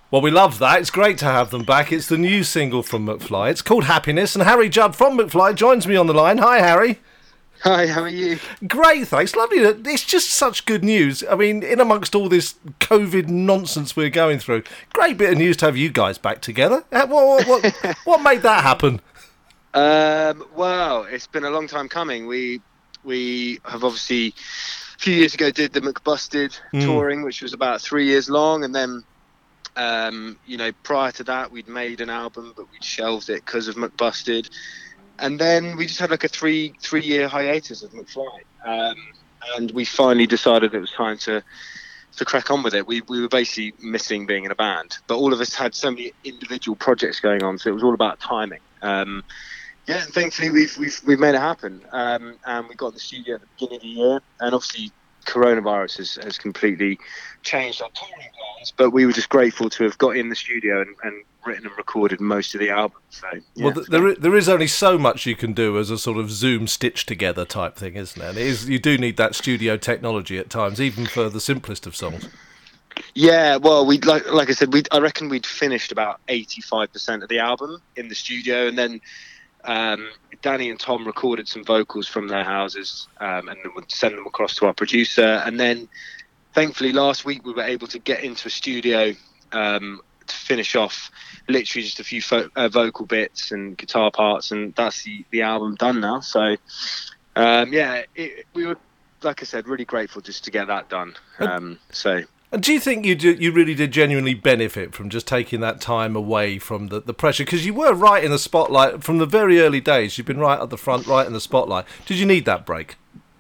Well, we love that. It's great to have them back. It's the new single from McFly. It's called Happiness, and Harry Judd from McFly joins me on the line. Hi, Harry. Hi, how are you? Great, thanks. Lovely. It's just such good news. I mean, in amongst all this COVID nonsense we're going through, great bit of news to have you guys back together. What made that happen? Well, it's been a long time coming. We have obviously a few years ago did the McBusted touring, which was about 3 years long, and then prior to that we'd made an album, but we'd shelved it because of McBusted. And then we just had like a three-year hiatus of McFly, and we finally decided it was time to crack on with it. We were basically missing being in a band, but all of us had so many individual projects going on, so it was all about timing. And thankfully we've made it happen, and we got in the studio at the beginning of the year, and obviously coronavirus has completely changed our touring plans, but we were just grateful to have got in the studio and written and recorded most of the album. So, yeah, well, there is only so much you can do as a sort of Zoom stitch together type thing, isn't it? And you do need that studio technology at times, even for the simplest of songs. Yeah, well, we like I said, I reckon we'd finished about 85% of the album in the studio, and then Danny and Tom recorded some vocals from their houses, and then would send them across to our producer. And then, thankfully, last week we were able to get into a studio to finish off literally just a few vocal bits and guitar parts, and that's the album done now. So, we were, like I said, really grateful just to get that done. And do you think you really did genuinely benefit from just taking that time away from the pressure? Because you were right in the spotlight from the very early days. You've been right at the front, right in the spotlight. Did you need that break?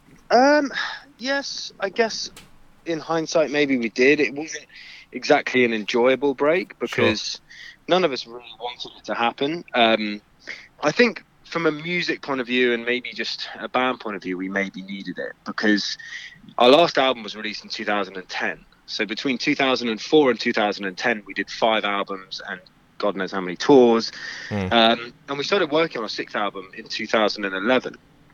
Yes, I guess in hindsight maybe we did. It wasn't exactly an enjoyable break because none of us really wanted it to happen. I think from a music point of view and maybe just a band point of view, we maybe needed it because our last album was released in 2010. So between 2004 and 2010, we did 5 albums and God knows how many tours. And we started working on our 6th album in 2011.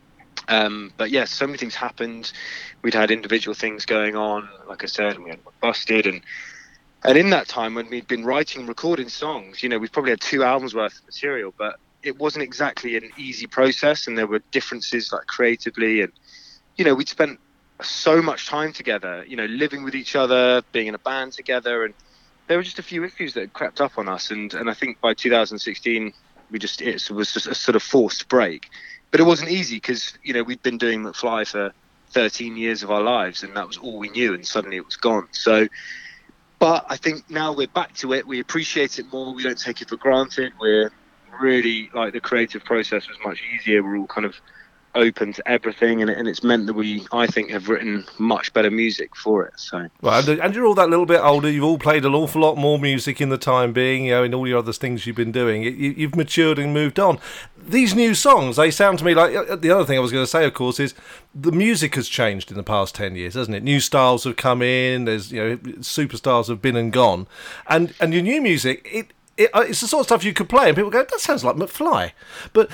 But yes, so many things happened. We'd had individual things going on, like I said, and we had Busted. And in that time when we'd been writing and recording songs, we've probably had 2 albums worth of material, but it wasn't exactly an easy process. And there were differences like creatively. And, we'd spent so much time together, living with each other, being in a band together, and there were just a few issues that had crept up on us, and I think by 2016 it was just a sort of forced break. But it wasn't easy because we'd been doing McFly for 13 years of our lives, and that was all we knew, and suddenly it was gone. So, but I think now we're back to it, we appreciate it more, we don't take it for granted, we're really, like, the creative process was much easier, we're all kind of open to everything, and it's meant that I think have written much better music for it. So, well, and you're all that little bit older. You've all played an awful lot more music in the time being, in all your other things you've been doing. You've matured and moved on. These new songs, they sound to me like the other thing I was going to say, of course, is the music has changed in the past 10 years, hasn't it? New styles have come in. There's superstars have been and gone, and your new music it's the sort of stuff you could play and people go, that sounds like McFly, but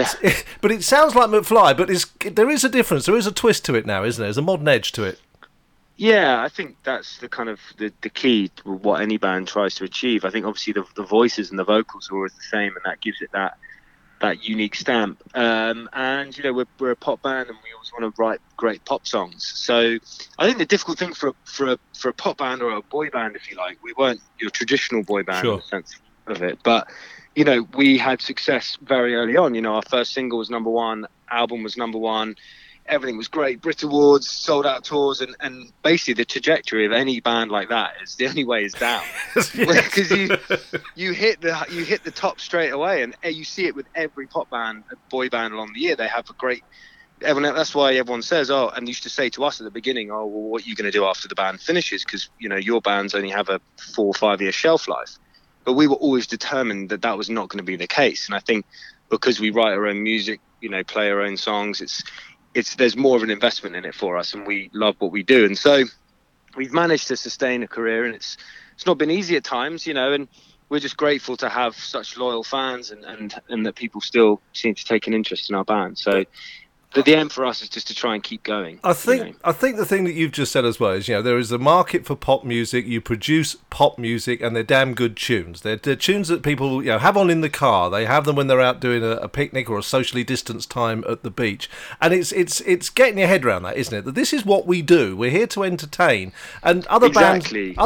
it sounds like McFly, but there is a difference, there is a twist to it now, isn't there? There's a modern edge to it. Yeah, I think that's the kind of the key to what any band tries to achieve. I think obviously the voices and the vocals are always the same, and that gives it that unique stamp. And we're a pop band, and we always want to write great pop songs. So I think the difficult thing for a pop band or a boy band, if you like, we weren't your traditional boy band in the sense of it, but we had success very early on. Our first single was number 1, album was number 1, everything was great, Brit Awards, sold out tours, and basically the trajectory of any band like that is the only way is down. Because you hit the top straight away, and you see it with every pop band, boy band along the year. They have a great that's why everyone says, and used to say to us at the beginning, well, what are you going to do after the band finishes, because your bands only have a 4 or 5 year shelf life. But we were always determined that was not going to be the case. And I think because we write our own music, play our own songs, there's more of an investment in it for us, and we love what we do. And so we've managed to sustain a career, and it's not been easy at times, and we're just grateful to have such loyal fans and that people still seem to take an interest in our band. So the aim for us is just to try and keep going. I think the thing that you've just said as well is, there is a market for pop music. You produce pop music, and they're damn good tunes. They're tunes that people have on in the car. They have them when they're out doing a picnic or a socially distanced time at the beach. And it's getting your head around that, isn't it? That this is what we do. We're here to entertain. And other bands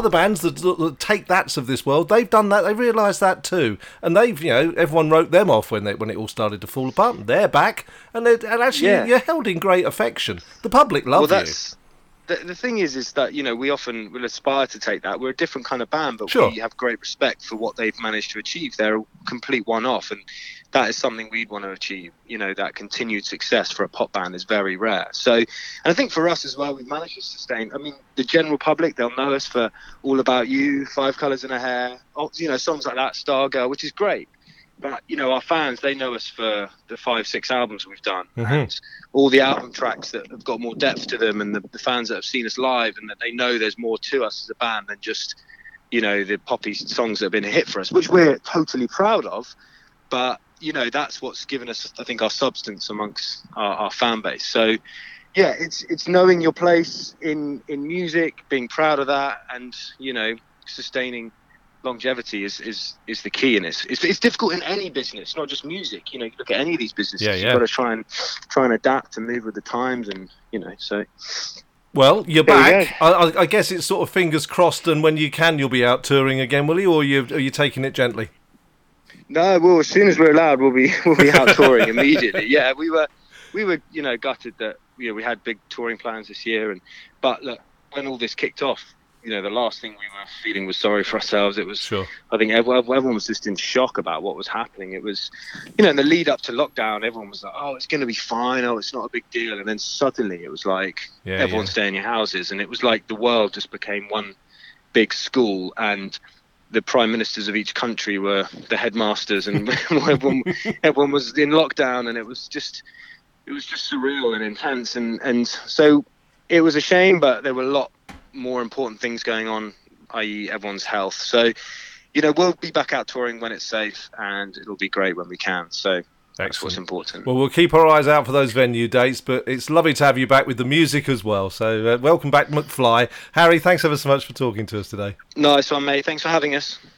that take that's of this world, they've done that. They realised that too. And they've everyone wrote them off when it all started to fall apart. They're back, and actually. You're held in great affection. The public love you. The thing is that we often will aspire to take that. We're a different kind of band, but we have great respect for what they've managed to achieve. They're a complete one-off, and that is something we'd want to achieve. That continued success for a pop band is very rare. So, and I think for us as well, we've managed to sustain. I mean, the general public, they'll know us for All About You, Five Colours in a Hair, songs like that, Stargirl, which is great. But our fans, they know us for the 5-6 albums we've done, and all the album tracks that have got more depth to them, and the fans that have seen us live, and that they know there's more to us as a band than just the poppy songs that have been a hit for us, which we're totally proud of. But that's what's given us, I think, our substance amongst our fan base. So yeah, it's knowing your place in music, being proud of that, and sustaining longevity is the key in this. It's difficult in any business, not just music. You look at any of these businesses, you've got to try and adapt and move with the times, and so. Well, you're back. I guess it's sort of fingers crossed, and when you can, you'll be out touring again, will you? Or are you taking it gently? No, well, as soon as we're allowed, we'll be out touring immediately. Yeah, we were gutted that we had big touring plans this year, but look, when all this kicked off, the last thing we were feeling was sorry for ourselves. It was, sure. I think everyone was just in shock about what was happening. It was, in the lead up to lockdown, everyone was like, oh, it's going to be fine. Oh, it's not a big deal. And then suddenly it was like, everyone stay in your houses. And it was like the world just became one big school, and the prime ministers of each country were the headmasters, and everyone was in lockdown, and it was just surreal and intense. And so it was a shame, but there were a lot more important things going on, i.e. everyone's health. So we'll be back out touring when it's safe, and it'll be great when we can. So that's what's important. Well, we'll keep our eyes out for those venue dates, but it's lovely to have you back with the music as well. So welcome back, McFly. Harry, thanks ever so much for talking to us today. Nice one, mate. Thanks for having us.